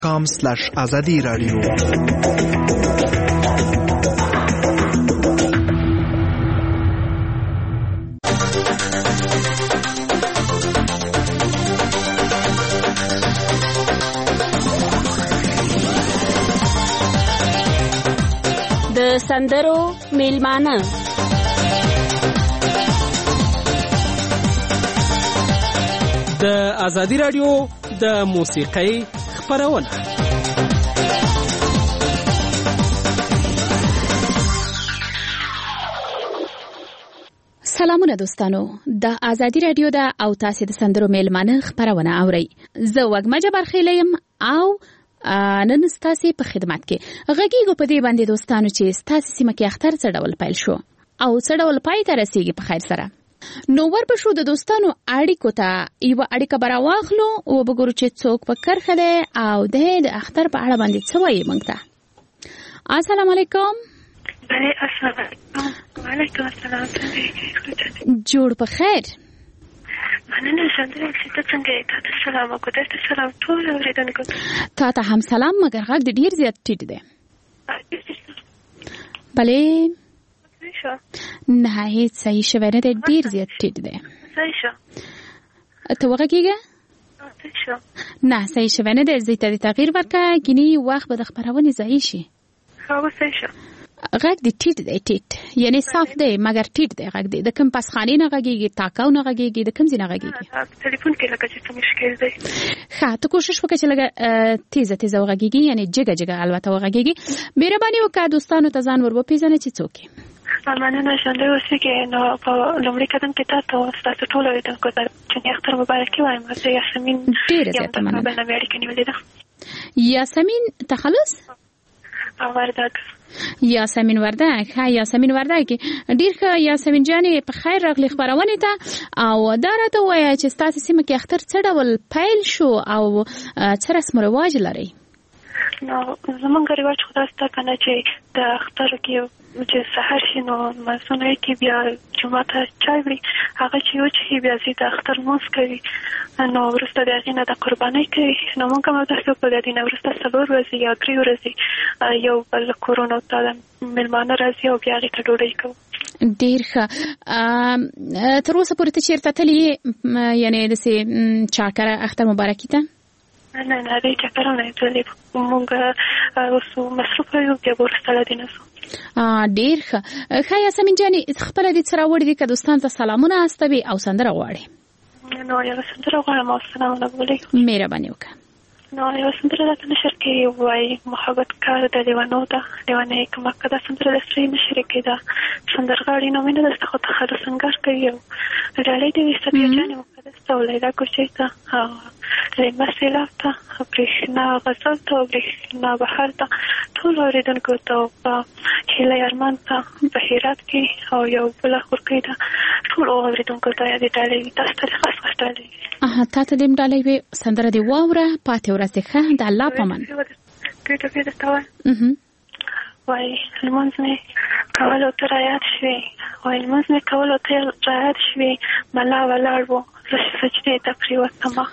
facebook.com/azadi radio. د سندرو میلمانه د ازادي رادیو د موسیقۍ خپرونه. سلامونه دوستانو، د ازادي رادیو د او تاسو د سندرو میلمانه خپرونه اورئ. زه وګما جبر خیلیم او نن ستاسو په خدمت کې غږیږو په دې باندې دوستانو چې ستاسو سیمه کې اختر څه ډول پیل شو او څه ډول پای ته رسیږي په خیر سره. نو ورپښو د دوستانو اړیکو ته یو اړیکه براواخلو او وګورو چې څوک په کرخه ده او د اختر په اړه باندې څه وایي موږ ته. السلام علیکم. وعلیکم السلام. جوړ په خیر. مننه سندره چې څنګه تاسو سلام وکړئ. تاسو سلام ټول اوریدونکو ته هم سلام، مګر غږ ډیر زیات ټیټ دی. بله نه هیڅ صحیح شوی نه دی، ډیر زیات ټیټ دی. صحیح شو ته وغږیږه؟ نه صحیح شوی نه دی، زه ته تغییر ورکړه کینی وخت به د خبرونې ځای شي. صحیح شو. غږ دی ټیټ دی، ټیټ یعنی صاف دی مګر ټیټ دی. غږ دی د کوم پسخانی نه غږیږي، تاکاو نه غږیږي، د کوم ځای نه غږیږي؟ ټلیفون کې لکه چې څه مشکل دی. ښه ته کوشش وکړه چې لږه تیزه تیزه وغږیږي، یعنی جګه جګه البته وغږیږي. مهرباني وکړه دوستانو ته ځان ور وپېژنئ چې څوک یې. مننه ژوندی اوسئ. نو په لومړي قدم کې تاسو ټول اوریدونکو ته چې اختر مبارکي وایم. زه یاسمین ډېره زیاته مننه. بلنامې اړیکه نیولې ده. یاسمین تخلص وردک. یاسمین وردک. ها یاسمین وردک ډیر ښه. یاسمین جانې په خیر راغلی خبرونه ته او دا راته وایه چې ستاسو سیمه کې اختر څه ډول پیل شو او څه رسم و رواج لري؟ نو زمونږ رواج خو داسې ده که نه چې د اخترو کې چې سحر شي نو لمونځونه یې کوي، بیا جومات ته چای وړي، هغه چې وچښي بیا ځي د اختر لمونځ کوي. نو وروسته د هغې نه د قربانۍ کوي. نو موږ هم همداسې وکړو. د دې نه وروسته 4 ورځې یا 3 ورځې یو بل کورونو ته میلمانه راځي او بیا هغې ته ډوډۍ کوو. ډېر ښه. تر اوسه پورې ته چېرته تللې یې، یعنې داسې چاکره اختر مبارکي ته؟ نه دې چکرونه نه تللې. موږ اوس مصروفه یو، بیا به وروسته له دې نه ځو. ډېر ښه. ښه یاسمین جانې خپله دې څه راوړي دي که دوستانو ته سلامونه استوي او سندره غواړې؟ نو یوه سندره غواړم او سلامونه به ولیږم. مهرباني وکړه. نو یوه سندره راته نشر کې وایي محبت کار د لیونو ده، لیونۍ کمکه. دا سندره د سرې نشرې کې ده. سندرغاړي نومینه دسته خو تخلص سنګار کوي او ډالۍ دې وي صفیه جانې مقدس ته او لیلا کوچۍ ته او لیمه سیلاب ته برېښنا غزل ته او برېښنا بهر ته ټول اورېدونکو ته او په هیله ارمان ته په هرات کې او یو بله خورکۍ ته ټول اورېدونکو ته یادې ډالۍ وي. تاسو ته دې خاص خاص ډالۍ وي. تا ته دې ډالۍ وي. سندره دې واوره. پاتې ورځ دې ښه. د الله په امان. ټوپې درته وایم. وایي لمونځ مې کولو ته رایاد شوې، وایي لمونځ مې کولو ته رایاد شوې، ملا ولاړ و زه سجدې ته پرېوتمه.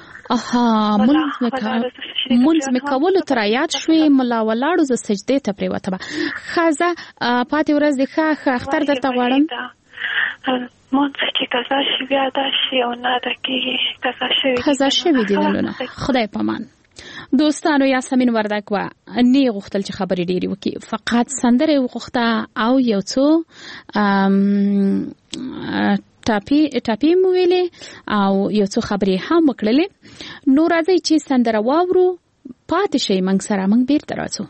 مونځ مې کولو ته رایاد شوې، ملا ولاړو زه سجدې ته پرېوتمه. ښځه پاتې ورځ دې ښه. اختر درته غواړم. مونځ چې قضا شي بیا ادا شي او نه ادا کېږي. قضا شوي دي نلونه. خدای په امان. دوستانو یاسمین وردک و نه غوښتل چې خبرې ډېرې وکړي، فقط سندره یې وغوښته او یو څو ټاپې مو ویلې او یو څو خبرې هم وکړلې. نو راځئ چې سندره واورو. پاتې شئ موږ سره، موږ بیرته راځو.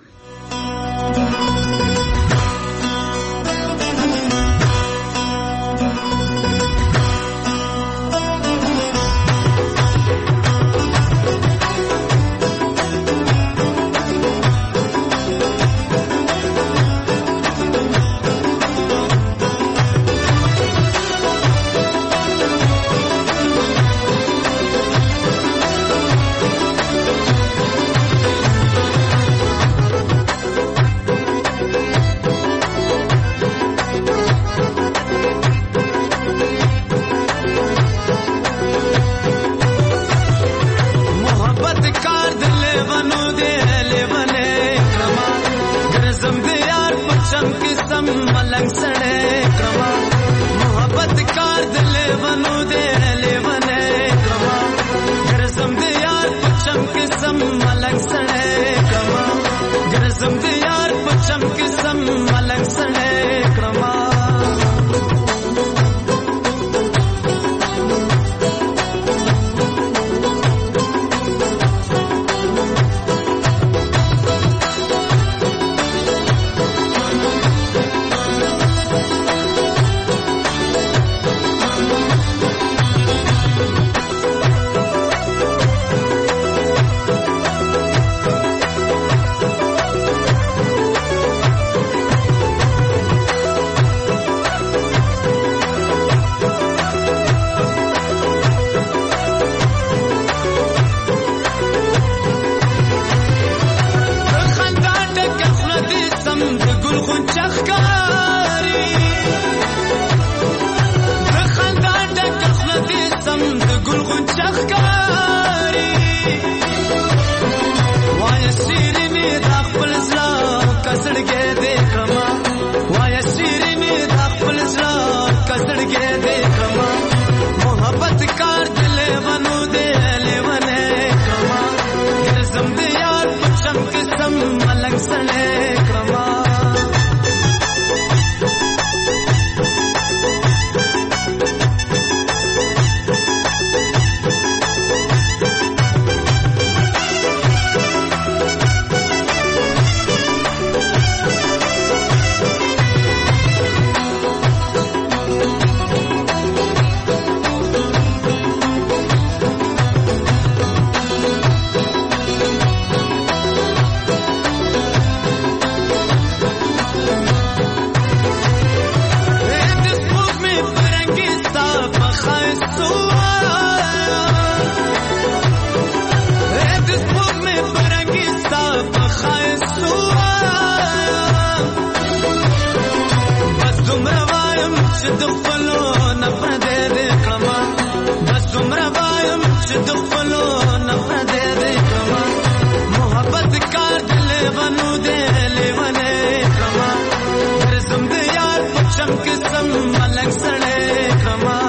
چې د خپلو نه پردی دې کړمه بس دومره وایم چې د خپلو نه پردی دې کړمه محبت کار د لیونو دی لیونی کړمه ګرځم د یار په چم کې سم ملک سړی کړمه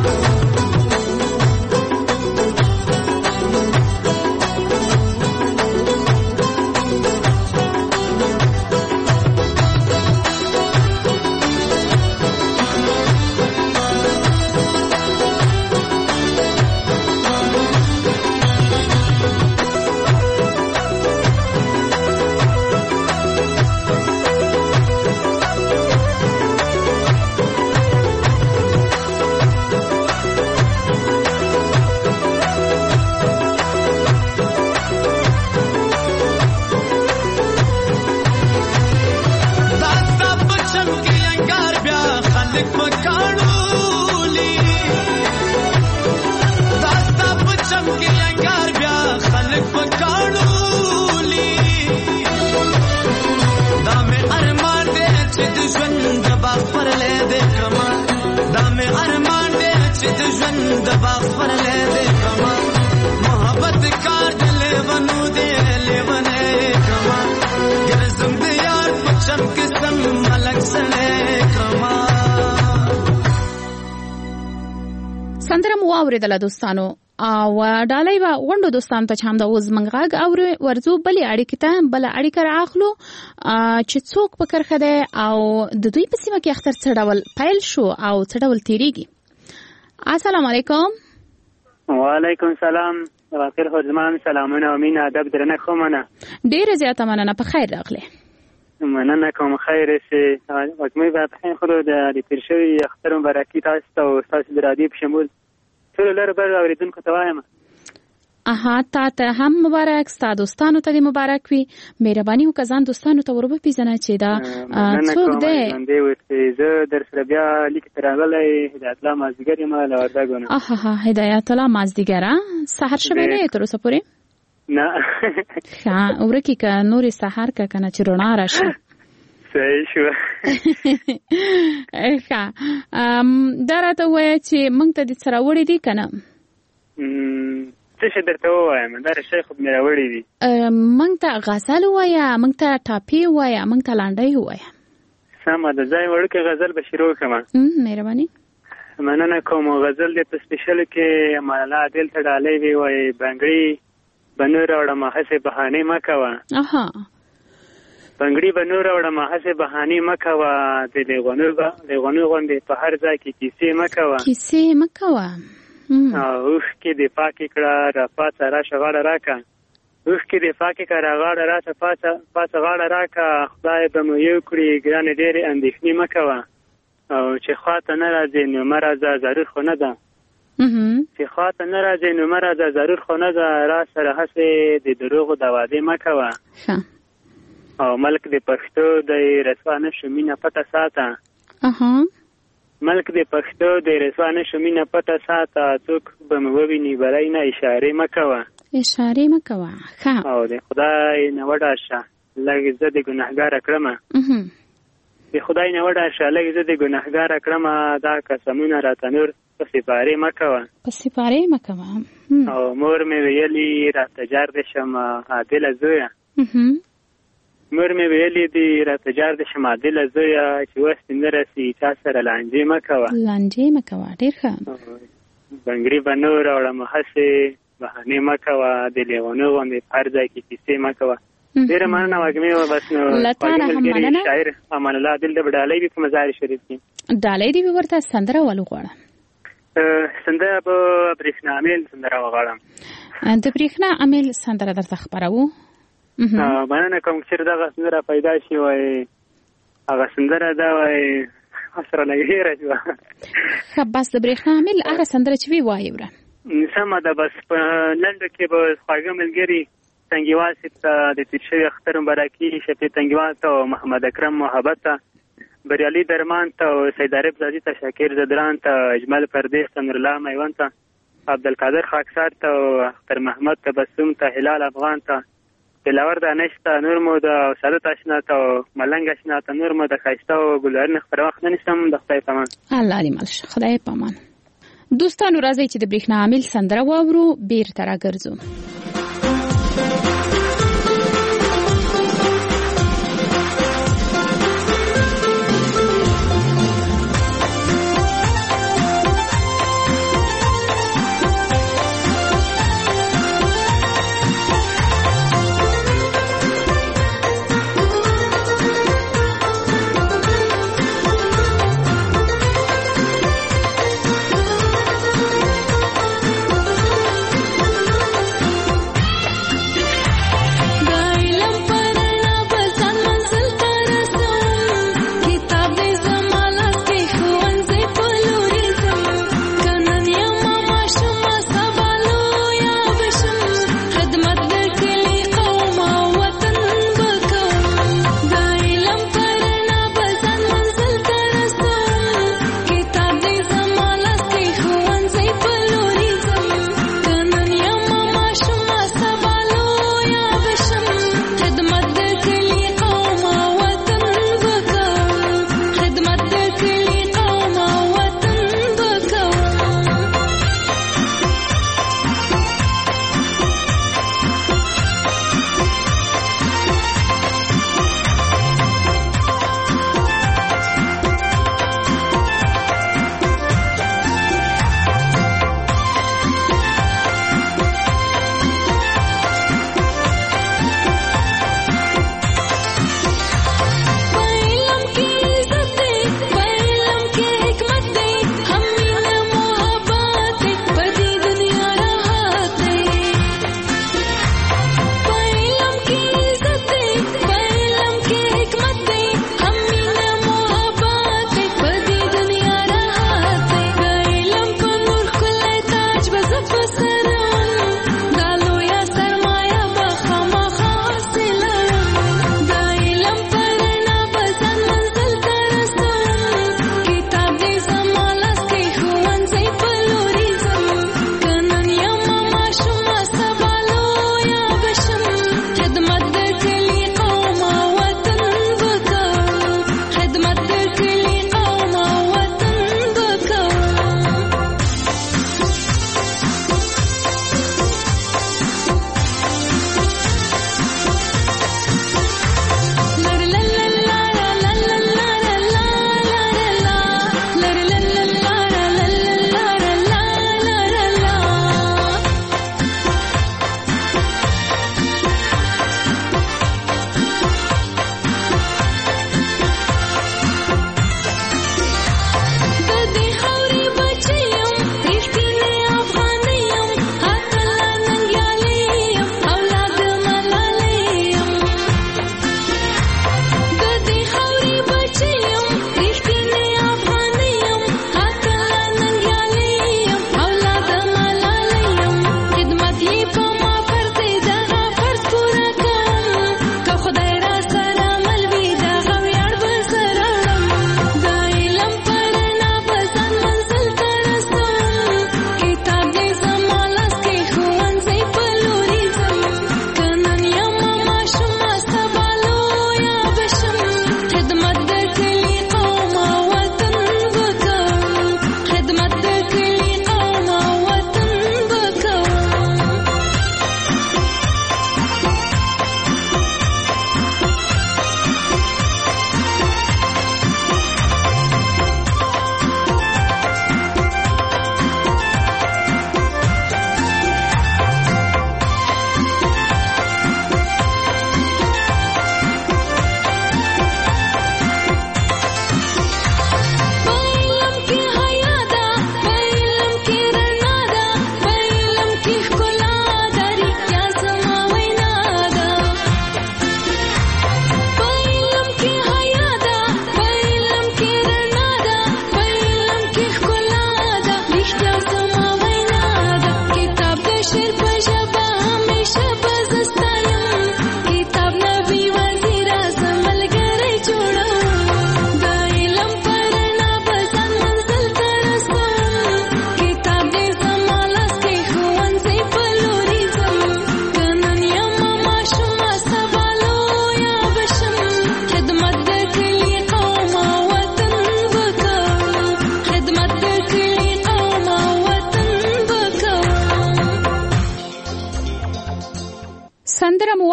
سندره مو واورېدله دوستانو او ډالۍ به غونډو دوستانو ته چې همدا اوس موږ غږ ورځو بلې اړیکې ته بله اړیکه رااخلو چې څوک په کرښه دی او د دوی په سیمه کې اختر څه ډول پیل شو او څه ډول تیریږي. السلام علیکم. وعلیکم السلام. واخر خدمان سلامونه او مینه ادب درنه کومه. ډیره زیاته مننه. په خیر راغله. مننه کوم. خیر سي وکمې په خیر خو د پیرشوي اختر مبارکي تاسو ته او تاسو د رادیو په شمول ټول لر بر اوریدونکو ته وایم. ته هم مبارک، ستاسو دوستانو ته مبارک وي. مهرباني وکړئ ځان دوستانو ته ورو پیژنئ چې دا څوک دی. زه در سره بیا لیک تراغلی هدایت الله مازدیګر یم له وردګونه. هدایت الله مازدیګر سحر شوی نه تر اوسه پورې؟ نه. ورکی که نورې سحر که کنه چې رڼا راشي. صحیح شو. دا راته ووایه چې موږ ته دې څه راوړي دي که نه؟ څه شی درته ووایم؟ دا رښتیا خو مې راوړي دي. موږ ته غزل ووایه، موږ ته ټاپې ووایه، موږ ته لنډۍ ووایه. سمه ده. ځای وړوکی غزل به شروع کړم. مهرباني. مننه کوم. غزل دې په سپیشل کې امان الله عادل ته ډالۍ وي وایي بنګړي به نور راوړم هسې بهانې مه کوه. بنګړي به نور راوړم هسې بهانې مه کوه. د لیغونو غوندې په هر ځای کې کیسې مه کوه. کیسې مه کوه. اوښکې دې پاکې کړه راپاڅه راشه غاړه راکه. اوښکې دې پاکې کړه راغاړه راشه پاڅه غاړه راکه. خدای به مو یو کړي ګرانې ډېرې اندېښنې مه کوه. او چې خواته نه راځې نو مه راځه ضرور خو نه ده. چې خواته نه راځې نو مه راځه ضرور خو نه ده. را سره هسې د دروغو د وعدې مه کوه. او ملک د پښتو د رسوا نه شو مینه پته ساته. ملک د پښتو د رسوا نه شو مینه پته ساته. څوک به مې وویني بلی نه اشارې مه کوه. اشارې مه کوه. او د خدای نه وډار شه لږ زه د ګناهګاره کړمه. د خدای نه وډار شه لږ زه د ګناهګاره کړمه. دا قسمونه راته نور په سپارې مه کوه. په سپارې مه کوه. او مور مې ویلي راته جار دې شم عادله زویه. مور مې ویلي دي راته جار دې شم عادله زویه. چې وس نه رسي چا سره لانجې مه کوه. لانجې مه کوه. ډېر ښه. بنګړي به نور راوړم هسې بهانې مه کوه. د لیونو غوندې په هر ځای کې کیسې مه کوه. ډېره مننه وږمې. بس نو ملګري شاعر امان الله عادل د ډالۍ وي په مزار شریف کې. ډالۍ دې ورته سندره ولغواړه. سندره به برېښنا امیل سندره وغواړم. د برېښنا امیل سندره درته خپروو. مننه کوم. چې دغه سندره پیدا شي وایي هغه سندره دا وایي سره لګېره شوه. ښه بس د برېښنا امیل هغه سندره چې وي وایي وره. سمه ده. بس په لنډو کې به خواږه ملګري تنګیوال صاحب ته د تېر شوي اختر مبارکي، شفیع تنګیوال ته او محمد اکرم محبت ته، بریالي درمان ته او سید عارف زادي ته، شاکر زدران ته، اجمل پردیس ته، نورالله میوند ته، عبدالقادر خاکسار ته او اختر محمد تبسم ته، هلال افغان ته، دلاور د نشته نور مو د سعادت آشنا ته او ملنګ آشنا ته نور مو د ښایسته او ګلورین خبره وخت نه نیسم د خدای په امان. الله دې مل شه. خدای په امان. دوستانو راځي چې د برېښنا عامل سندره واورو بیرته راګرځو.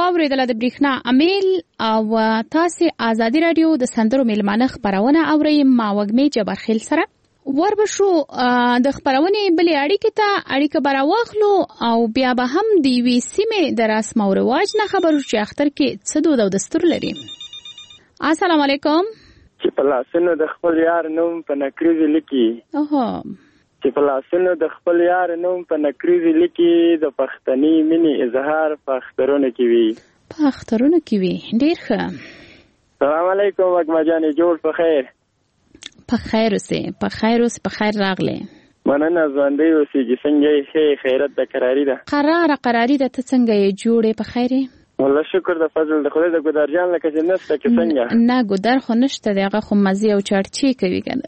واوریدله د بریښنا امیل او تاسو آزادي رادیو د سندرو میلمانه خبرونه اورئ ما وګمې جبرخیل سره وربشو د خبرونې بلې اړیکې ته اړیکه براواخلو او بیا به هم د وی سیمې د رسم او رواج نه خبرو چې اختر کې څه دود او دستور لري. السلام علیکم. چې په لاسونو د خپل یار نوم په نکریزي لیکي چې په لاسونو د خپل یار نوم په نکریزي لیکي د پښتني مینې اظهار په اخترونو کې وي ډیر ښه. سلام علیکم وګما جانې جوړ په خیر په خیر راغله. مننه ژوندۍ اوسېږي. څنګه یې خیرت د قراری ده قراری ده. ته څنګه یې جوړې په خیرې؟ والله شکر د فضل د خدای د ګودر جان لکه چې نشته کې څنګه نه ګودر خو نشته دی هغه خو مزي او چارچی کوي کنه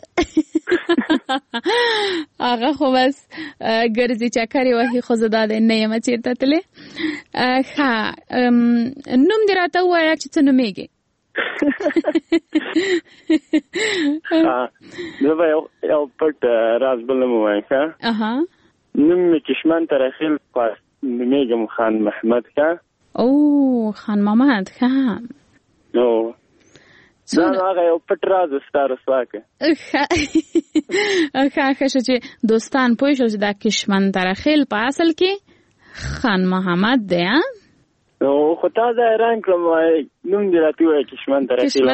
هغه خو بس ګرځي چکرې وهي خو زدا ده نه یم چیرته تلې. ښه نوم دې راته ووایه چې څه نومېږي؟ زه به یو پټ راز بل نوم ووایم. ښه نوم مې کشمن ترخیل نومېږم خان محمد. ښه خان محمد. ښه نو دا هغه یو پټ راز ستا رسوا که ښه شو چې دوستان پوه شو چې دا کشمن ترخیل په اصل کې خان محمد دی. خو تا زه حیران کړم نوم دې راته ووایه کشمن ترخیل.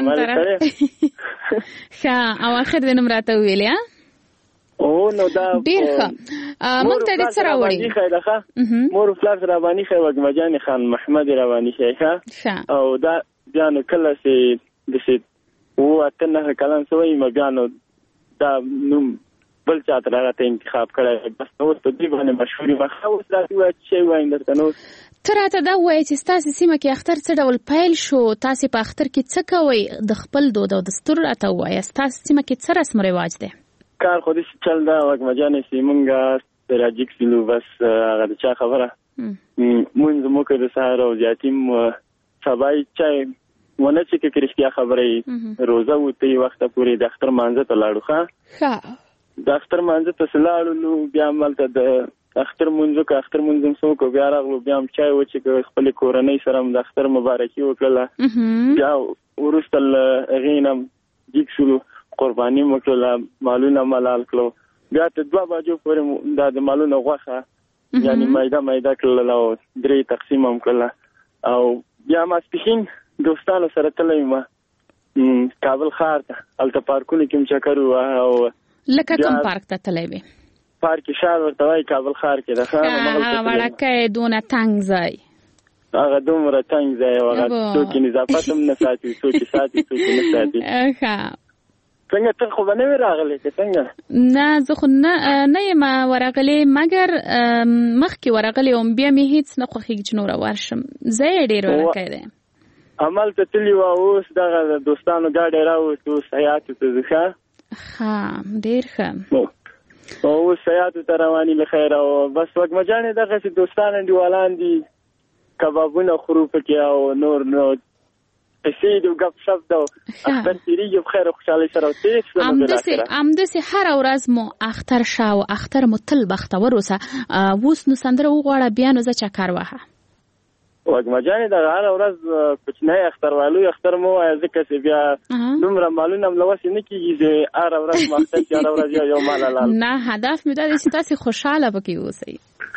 ښه او آخر دې نوم راته وویلې نو دا ډیر ښه. موږ ته دې څه راوړي؟ مور و پلار راباني ښه وګما جانې خان محمد راباني ښه او دا بیا نو کله چې داسې 8-9 کلن شوی ما بیا نو دا نوم بل چاته راته انتخاب کړی بس اوس په دې باندې مشهور یم. ښه اوس راته ووایه چې شی وایم درته. نو ته راته دا ووایه چې ستاسې سیمه کې اختر څه ډول پیل شو؟ تاسې په اختر کې څه کوئ؟ د خپل دود او دستور راته ووایه. ستاسې سیمه کې څه رسم و رواج دی؟ کار خو دې چل دا وګما جانې چې مونږ راجیک سلو بس هغه د چا خبره مونږ مو کې د سهار او زیاتیم سبای چای ونه چې کې رښتیا خبره روزه وته وخت پورې د اختر مانځه ته لاړو. ښه د اختر مانځه ته لاړو نو بیا مالته د اختر مونږ سو کو بیا راغلو بیا چای و چې خپل کورنۍ سره د اختر مبارکي وکړه. بیا ورستل غینم جیک سلو قرباني وکړه مالونه ملال کړو. بیا ته 2 بجو پورې د مالونه غوښه یعنی مایده کړل او 3 تقسیم هم کړل او بیا ماسپښین دوستانو سره تللی ما کابل ښار ته هلته پارکونه کې چکر او لکه کوم پارک ته تللی وې؟ پارک شار ورته وایي کابل ښار کې ده. وړکی دونه تنګ ځای هغه دومره تنګ ځای هغه څوک نظافت هم نه ساتي څوک ساتي څوک نه ساتي. څنګه ته خو به نه وې راغلی که څنګه؟ نه زه خو نه یم ورغلی مګر مخکې ورغلی وم بیا مې هېڅ نه خوښېږي چې نوره ورشم. ځای یې ډېر ورکی دی. همالته تلي وه اوس دغه دوستانو ګاډی راوست اوس حیاتو ته ځو. ښه ډېر ښه اوس حیاتو ته رواني له خیره او بس وګما جانې دغسې دوستان انډیوالان دي کبابونه خورو پکې او نور نو قصې دي گپ شپ ده اختر تېرېږي په خیر او خوشحالۍ سره او تېر شوه. همداسې هره ورځ مو اختر شه او اختر مو تل بختور اوسه. اوس نو سندره وغواړه بیا نو زه چکر وهه. وګما جانې دغه هره ورځ کوچنی اختر والو اختر مو وایه ځکه چې بیا دومره مالونه هم له وسې نه کېږي چې هره ورځ مو اختر چې هره ورځ یو مال حلال. نه هدف مې دا دی چې تاسې خوشحاله پکې اوسئ.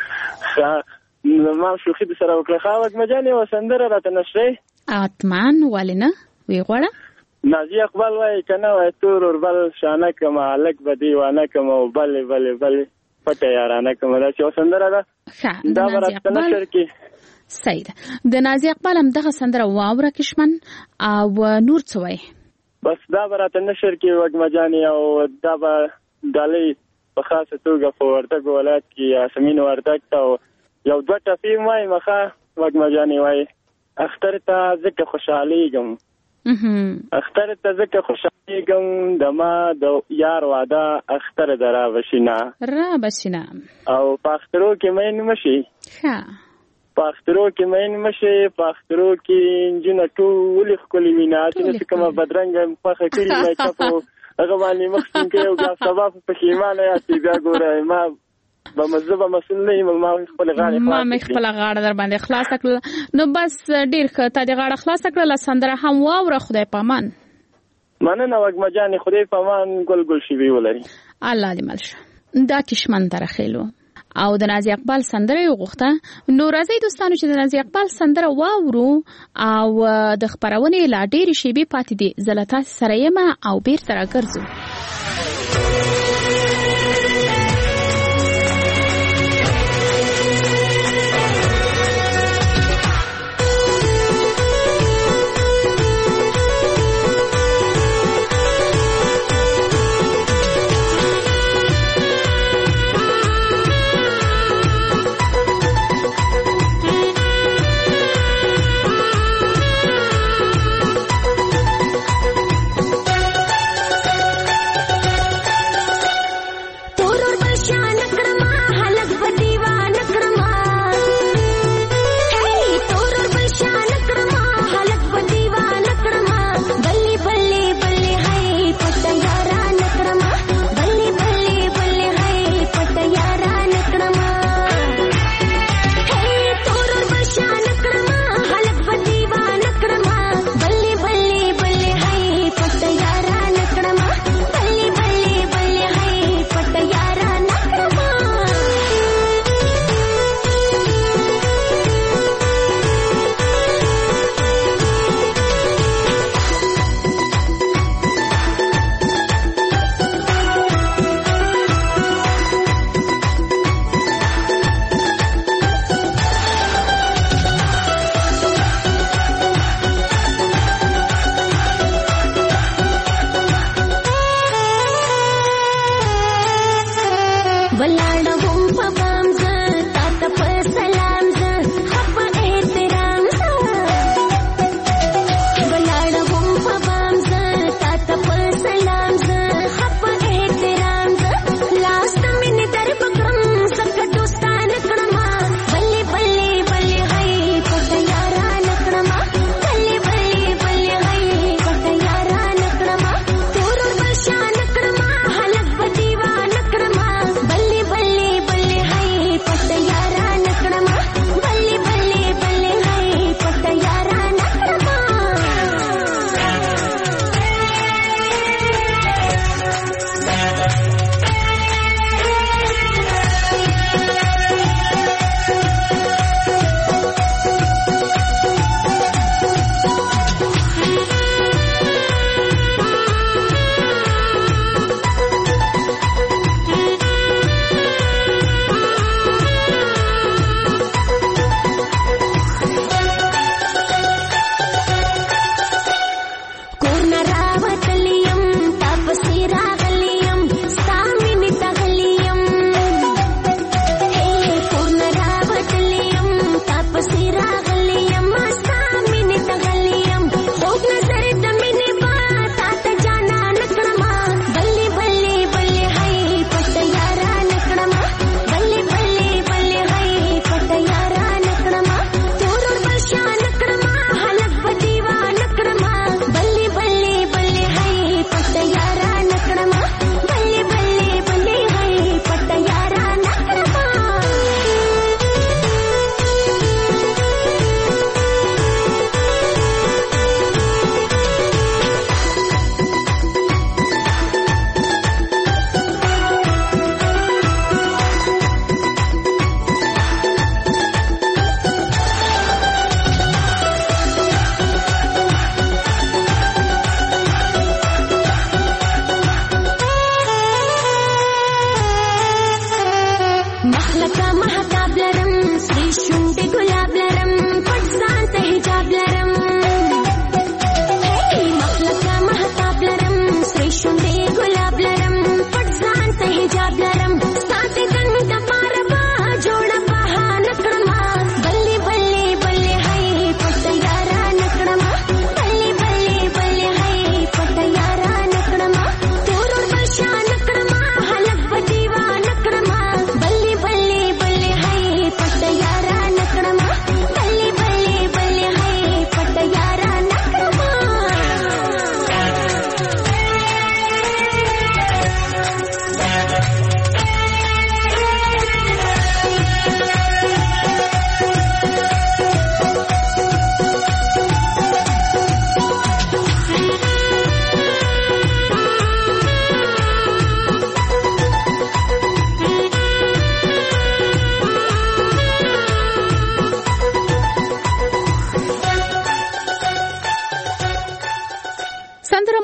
ما شوخي د سره وکړه. ښه وګما جانې یوه سندره راته نشرئ؟ اتمان ولې نه وی غواړه. نازي اقبال وایي که نه وایي تور وربل شانه کړم هلک به دیوانه کړم او بلې پټه یارانه کړم. داسې یوه سندره ده دا به راته نشر کړي. صحیح ده. د نازي اقبال هم دغه سندره واوره کشمن او نور څه وایي؟ بس دا به راته نشر کړي وګما جانې او دا به ډالۍ په خاصه توګه په وردګ ولایت کې یاسمین وردګ ته یو 2 ټپې وایي مخه وګما جانې وایي اختر ته ځکه خوشحالیږم د ما د یار واده اختر ده را بشینه او په اخترو کې مین مشي په اخترو کې نجونه ټولې ښکلې وینه چې کومه بدرنګه پخه کړي مې چپو هغه باندې مخ سینکې او بیا سبا په پښیمانه یاستې بیا ګوره ما به مزه مسول نه ما خپل غاړه در باندې خلاص کړل. نو بس ډیر ښه ته د غاړه خلاص کړل. سندره هم واوره. خدای پامان. مننه وګما جان. خدای پامان. ګل شي وی ولري. الله دې ملشه. دا کشمن تر خېلو او د نازي اقبال سندره یو غوښته. نو راځي دوستانو چې د نازي اقبال سندره واورو او د خبرونه لا ډېر شي به پاتې دي. زلتا سره یم او بیر تر ګرځو.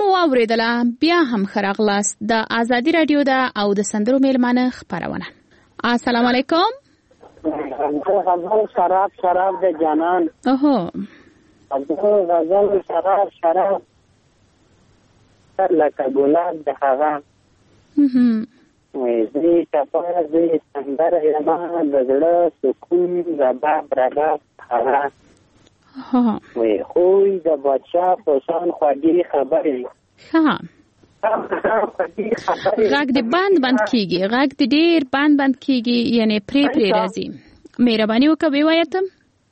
واوریدله بیا هم خراغلاست د ازادي رادیو دا او د سندرو میلمانه خبرونه. السلام علیکم. غزل شراب د جانان. اوهو غزل شراب لکه ګلاب د هغه زی چپا زی سندر یما د زړه سکون رباب هغه وی خوی د بادشاہ پوشان خواږي خبرې غږ د بند کیږي، غږ د ډیر بند کیږي، یعنی پری راځي. مهرباني وکړئ وایته.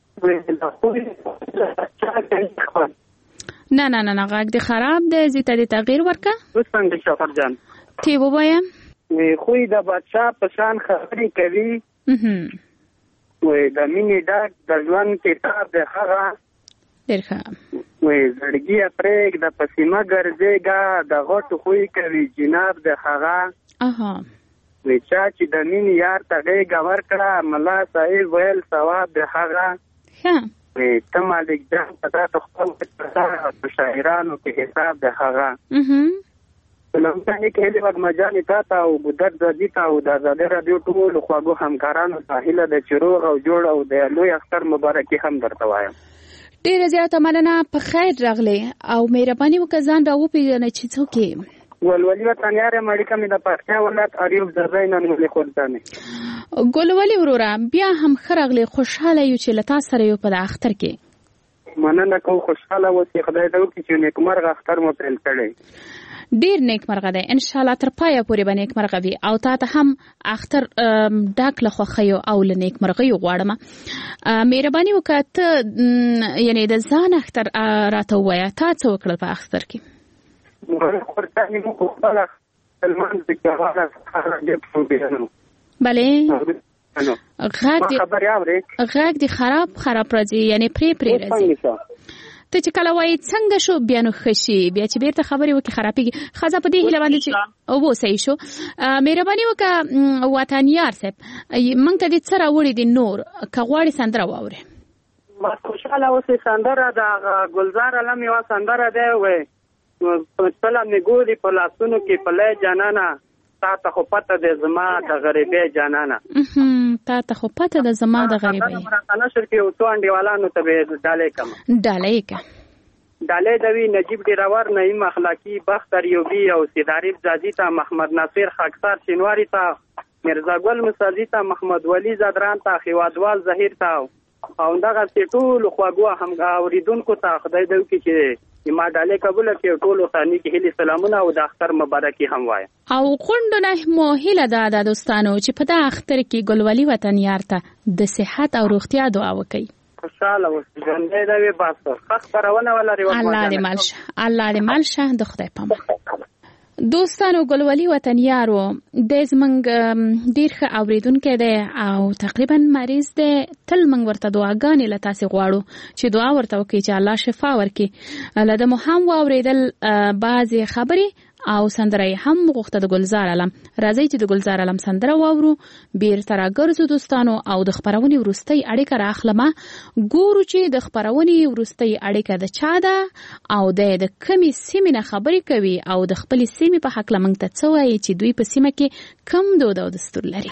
نه غږ د خراب دی، زیته د تغییر ورکا. څنګه شفر جان تی ووایم وی خوی د بادشاہ پوشان خبرې کوي، وی د مینې ډاک د ژوند کتاب د هغه ډېر ښه، وی زړګي پرېږ د پسیمه ګرځېږه د غټو خوی کوي جناب د هغه وی چا چې د مینې یار ته غېږه ورکړه ملا صاحب ویل ثواب د هغه وی ته مالک جان په تا ته خپل په شاعرانو کې حساب د هغه لمتانی کې هلي وګمجانې تا ته او ګودر زدي ته او د ازادي رادیو ټولو خواږو همکارانو ته هیله د چې روغ او جوړ او د لوی اختر مبارکي هم درته وایم. ډېره زیاته مننه، په خیر راغلی او مهرباني وکړه ځان راوپېژنئ چې څوک یې. ګلولي وطنیار یم، اړیکه مې د پکتیا ولایت اریوب ځای نن ولې خورځانې. ګلولي وروره بیا هم ښه راغلی، خوشحاله یو چې له تا سره یو په د اختر کې. مننه کوم، خوشحاله اوسې، خدای دې وکړي چې نیکمرغه اختر مو پیل کړی. ډیر نیکمرغه دی، ان شاء الله تر پایه پورې به نیکمرغه وي او تا ته هم اختر ډاک له خوښیو او له نیکمرغیو غواړم. مهرباني وکړه ته یعنی د ځان اختر راته ووایه، تا څه وکړل په اختر کې؟ بلې غږ دی خراب راځي، یعنی پری راځي. ته چې کله وایي څنګه شو بیا نو ښه شي، بیا چې بیرته خبرې وکړي خرابېږي. ښځه په دې هیله باندې چې اوبو صحیح شو. مهرباني وکړه وطنیار صاحب، موږ ته دې څه راوړي دي نور که غواړې سندره واورې؟ خوشحاله اوسې. سندره د ګلزار علم یوه سندره دی، وی خپله مې ګوري په لاسونو کې پلی جانانه تا ته خو پته د زما د غریبۍ جانانه. تا ته خو پته د زما د غریبۍ. نشر کې یو څو انډیوالانو ته به ډالۍ کړم. ډالۍ دوي نجیب ډیراور، نعیم اخلاقی، بختر یوبی او سیداریب زادی ته، محمد ناصر خاکسار شینواری ته، مرزا ګل مسازی ته، محمد ولی زادران ته، خیوادوال ظهیر ته او دغه ټول خواږو هم اوریدونکو ته خدای دې وکړي چې ما ډالۍ قبول کړي. ټولو ته نیک هیلې سلامونه او د اختر مبارکي هم وایم. او غونډه مو هیله ده دوستانو چې په دا اختر کې ګلولي وطنیار ته د صحت او روغتیا دعا وکړي. خوشاله اوسئ، ژوندی دې وي، باسو ښه خپرونه ولري. الله دې مل شه، د خدای پامان. دوستانو ګلولي وطنیارو د زمنګ ډیر ښه اوریدونکی دی او تقریبا مریض دی. تل موږ ورته دعاګانې له تاسې غواړو چې دعا ورته وکړي چې الله شفا ورکړي. له ده مو هم واورېدل بعضې خبرې او سندره یې هم غوښته د ګلزار علم. راځئ چې د ګلزار علم سندره واورو، بیرته راګرځو دوستانو او د خپرونې وروستۍ اړیکه رااخلمه. ګورو چې د خپرونې وروستۍ اړیکه د چا ده او د کمې سیمې نه خبرې کوي او د خپلې سیمې په هکله موږ ته څه وایي چې دوی په سیمه کې کم دود او دستور لري.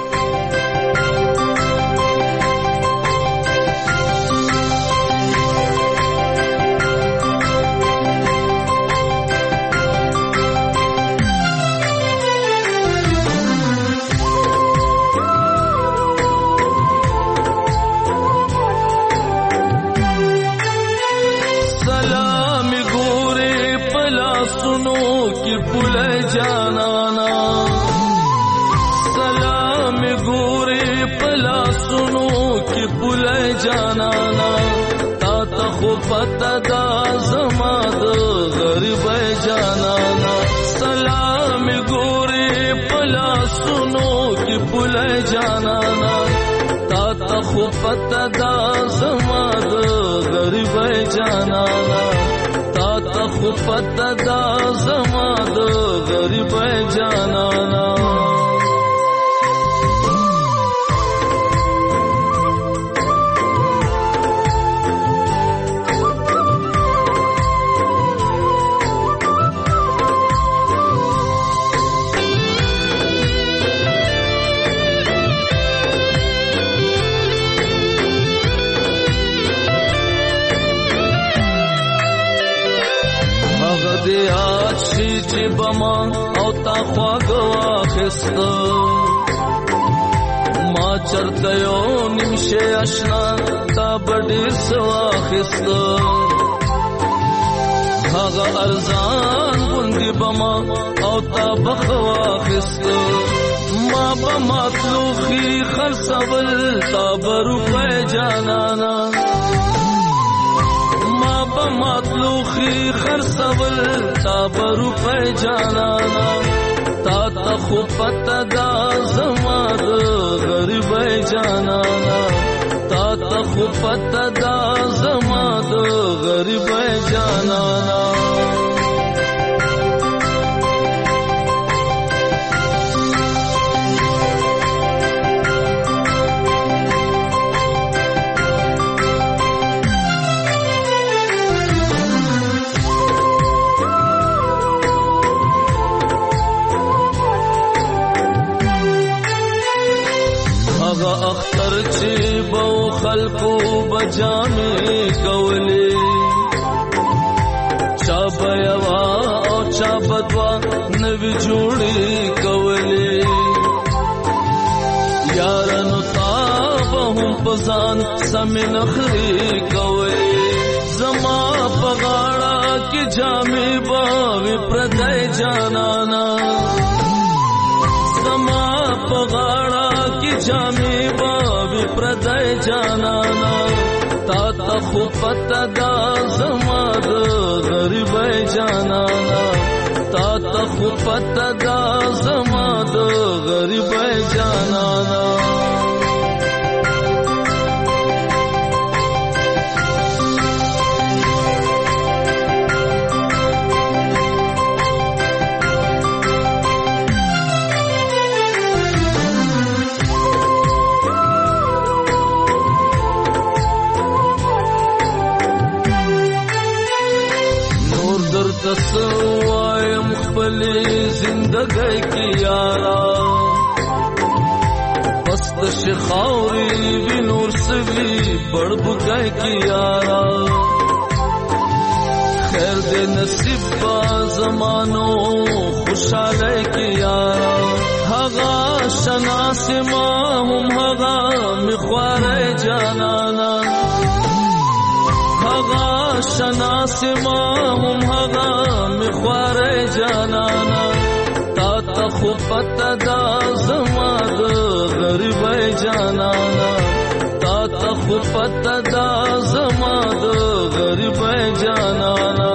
جانانا تا ته خو پته دا زما د غریبۍ جانانا، سلام ګورې په لاسونو کې پولی جانانا تا ته خو پته دا زما د غریبۍ جانانا، تا ته خو پته دا زما د غریبۍ جانانا. دې یاد شي چې بما او تا خواږه واخسته ما چرته یو نیمشه اشنا تا بډې سواخسته هغه ارزان غوندې بما او تا بخواخسته ما بمطلوخي خرڅول تا بروپه جانانا ما بمطلوخي خرڅول تا بروپه جانانا تا ته خو پته دا زما د غریبۍ جانانا تا ته خو پته دا زما د غریبۍ جانانا اختر چې بو خلقو بجامې کولې چا بيوا او چا بدوا نوې جوړې کولې یارانو تاب هم پزان سم نخري کولې زما پغاړه کې جامې باوي پردای جانانا زما پغاړه کې جامې باوي پردای جانانا تا ته خو پته دا زما د غریبۍ جانانا تا ته خو پته دا زما د غریبۍ جانانا تسوایم خپلی زندگی کی یارا پست شخاوری وی نور سوی بڑ بگئی کی یارا خیر دے نصیب با زمانو خوشحالی کی یارا هغا شناس ما هم هغا مخوار جانانا هغا شناس ما هم هغا مخوار جانانا تا ته خو پته دا زما د غریبۍ جانانا تا ته خو پته دا زما د غریبۍ جانانا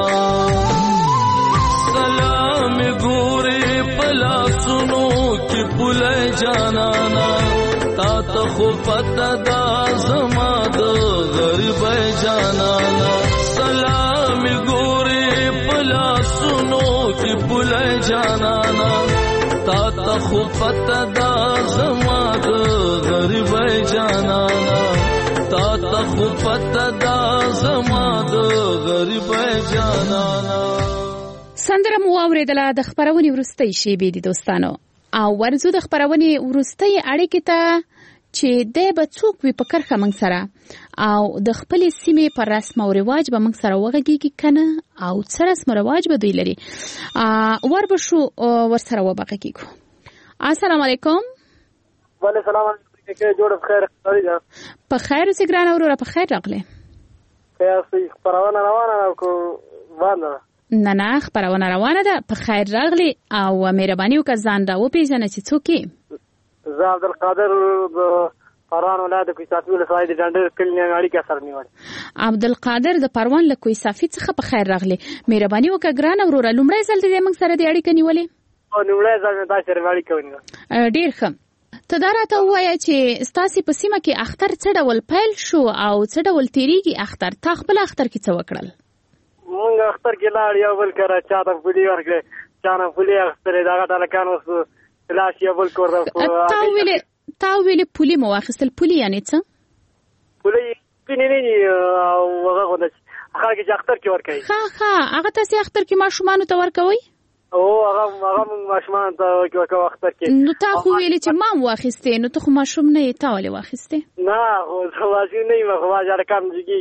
سلام ګوري پلا سنو کی پولای جانانا تا ته خو پته دا زما د غریبۍ جانانا سلام ګوري پلا سنو کی پولای جانانا تا ته خو پته دا زما د غریبۍ جانانا تا ته خو پته دا زما د غریبۍ جانانا. سندره مو اوریدله د خبرونې وروستۍ شیبې دي دوستانو او ورزو د خبرونې وروستۍ اړیکې ته چې د به څوک وي په کرخه موږ سره او د خپلې سیمې پر رسم او رواج به موږ سره وغږیږي کنه او څه رسم او رواج به دوی لري وربشو ورسره وغږیږو. السلام علیکم. وعلیکم السلام. جوړ بخیر. په خیر اوسې ګرانه وروره. په خیر راغلی. خپرونه روانه ده کو باندې؟ نه خپرونه روانه ده. په خیر راغلی او مهرباني وکړه ځان را وپېژنه چې څوک یې. زه عبدالقادر د پروان ولایت کوی صافي ولسوالۍ د ډنډر کلي اړیکه سره نیول. عبدالقادر د پروان له کوی صافي څخه په خیر راغلی. مهرباني وکړه ګرانه وروره لومړی ځل دې موږ سره د اړیکه نیولې؟ لومړی ځل مې تاسو سره اړیکه ونیوله. ډېر ښه. ته دا راته ووایه چې ستاسې په سیمه کې اختر څه ډول پیل شو او څه ډول تېرېږي اختر؟ تا خپل اختر کې څه وکړل؟ مونږ اختر کې لاړ یو بل کره چا ته پولي ورکړې چا نه پولي اخیستلې دغه هلکان اوس لاس یو بل کور تا ویلې پولي مو واخیستل. پولي یعنې څه؟ پولي سپینې نه دي او هغه غونډه خلک چې اختر کې ورکوي. ښه هغه تاسې اختر کې ماشومانو ته ورکوئ؟ هغه مونږ ماشومانو ته ورکوو اختر کې. نو تا خو ویلې چې ما واخیستې نو ته خو ماشوم نه یې. تا ولې واخیستې؟ نه خو ماشوم نه یم خو هلکان جګېږي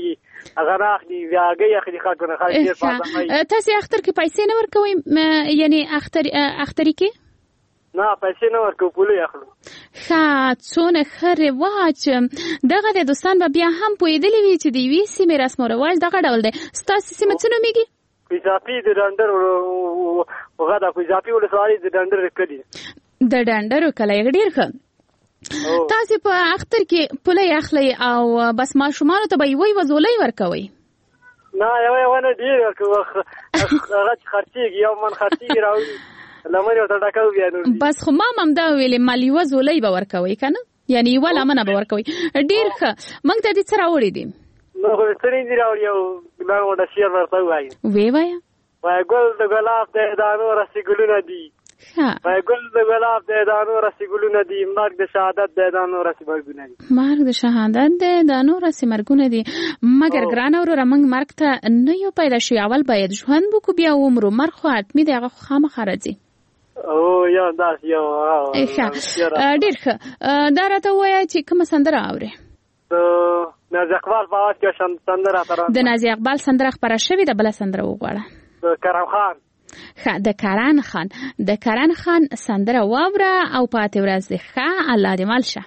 هغه راخلي بیا هګۍ اخلي خاطر خاطر پاتمای. تاسو اختر کې پیسې نه ورکوي یعنی اختری کې؟ نه پیسې نه ورکو پولې اخلو. ښه څونه ښه رواج. دغه د دوستان به بیا هم پوهېدلي وي چې د یوې سیمې رسم و رواج دغه ډول دی. ستاسو سیمه څه نومېږي؟ اضافي د ډنډر هغه د اضافي ولسوالۍ د ډنډر کلي. د ډنډر کلی ډېر ښه. تاسو په اختر کې پولې اخلئ او بس ماشومانو ته به یوه زولۍ ورکوئ؟ نه یوه نه ډېر ورکوو. هغه چې خرڅېږي یو من خرڅېږي راوړي لمن یو ته ډکوو بیا نور. بس خو ما هم دا ویلې مال یوه زولۍ به ورکوئ که نه؟ یعنې یوه لمنه به ورکوئ. ډېر ښه. موږ ته دې څه راوړي دي؟ نو خو څه دې راوړي یو لنډ غونډه شعر ورته ووایي. ویې وایه. وایه ګل د ګلاب دی دا نور هسې ګلونه دي. وایه ګل د ګلاب دی دا نور هسې ګلونه دي. مرګ د شهادت دی دا نور هسې مرګونه دي. مرګ د شهادت دی دا نور هسې مرګونه دي. مګر ګرانه وروره موږ مرګ ته نه یو پیدا شوي. اول باید ژوند وکړو بیا ومرو. مرګ خو حتمي دی هغه خو خامخا راځي. یو داسې یو. ډېر ښه. دا راته ووایه چې کومه سندره اورې؟ نازي اقبال په اواز کې سندره ترانه. د نازي اقبال سندره خپره شوې ده. بله سندره وغواړه. د کرم خان. ښه د کرن خان سندره واوره او پاتې ورځ دې ښه. الله دې مل شه.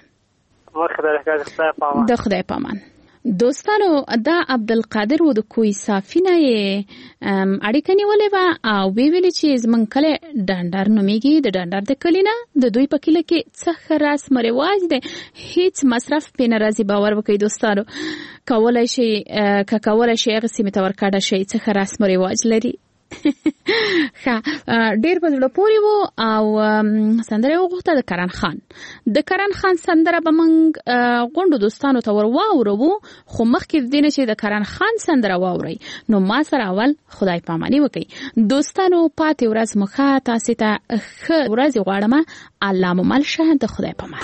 د خدای پامان. دوستانو دا عبدالقادر و د کوی صافي نه یې اړیکه نیولې وه او ویې ویلې چې زموږ کلی ډنډر نومېږي. د ډنډر د کلي نه د دوی په کلي کې څه ښه رسم رواج دی. هیڅ مصرف پې نه راځي. باور وکړئ دوستانو. کولی شئ هغه سیمې ته ورکډه شئ څه ښه رسم رواج لري. ښه ډېر په زړه پورې و او سندره یې وغوښته د کرن خان. د کرن خان سندره به موږ غونډو دوستانو ته ور واورو. خو مخکې د دې نه چې د کرن خان سندره واورئ نو ما سره اول خدای پاماني وکړئ. دوستانو پاتې ورځ مو ښه. تاسې ته ښه ورځې غواړم. الله مو مل شه. د خدای پامان.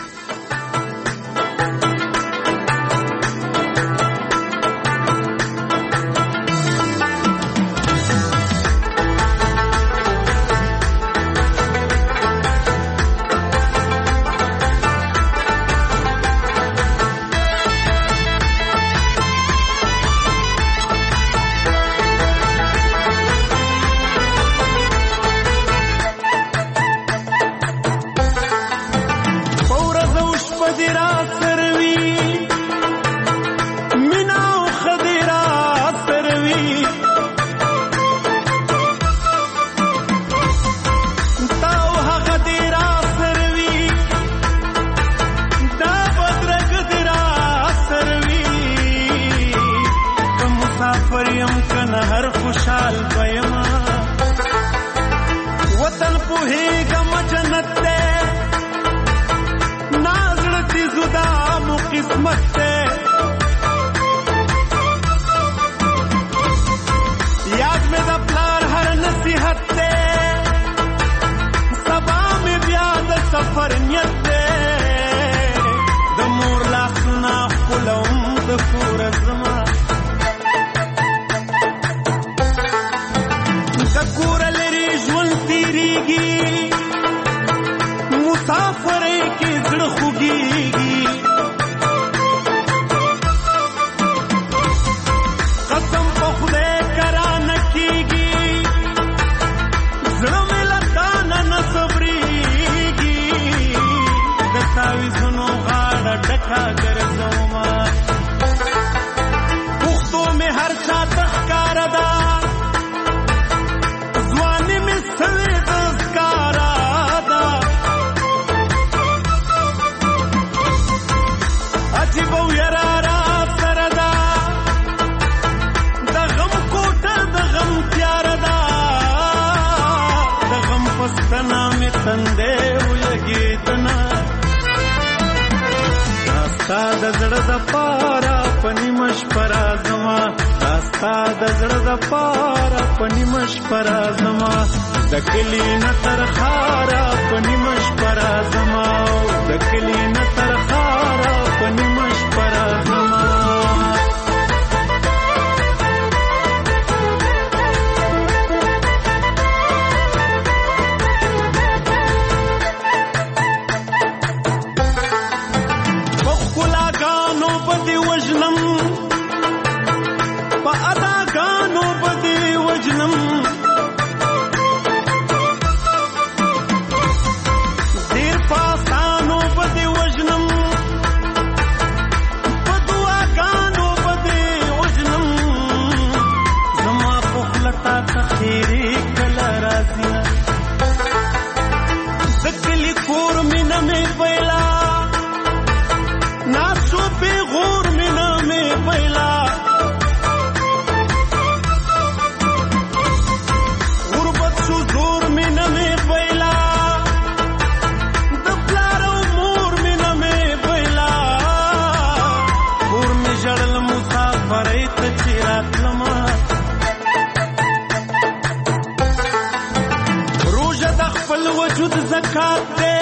موجود زکات دے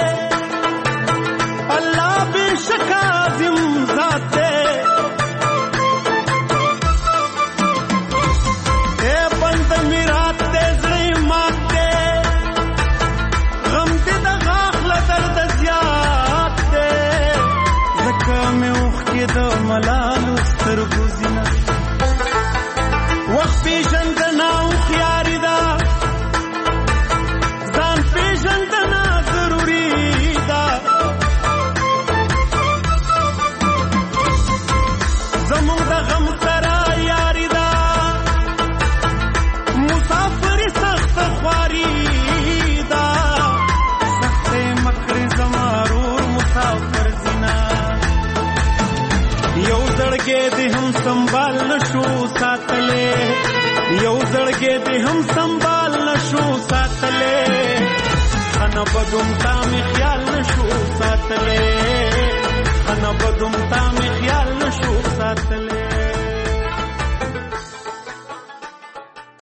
اللہ بے شک عظیم ذات دے اے بند میرات دے زړی مات دے غم دې د غاخله درد زیات دے زکه مې اوښکې د ملالو سترګو زینه وخت پیژندنه هوښیاري ده ځان پیژندنه ضروري ده زموږ د غم سره یاري ده مسافري سخته خواري ده سختې مکرې زما رور مسافر زینه یو زړګی دې هم سنبال نشو ساتلې یو زړګی دې هم سنبال نشو ساتلې خنه بدوم تا مې خیال نشو ساتلې خنه بدوم تا مې خیال نشو ساتلې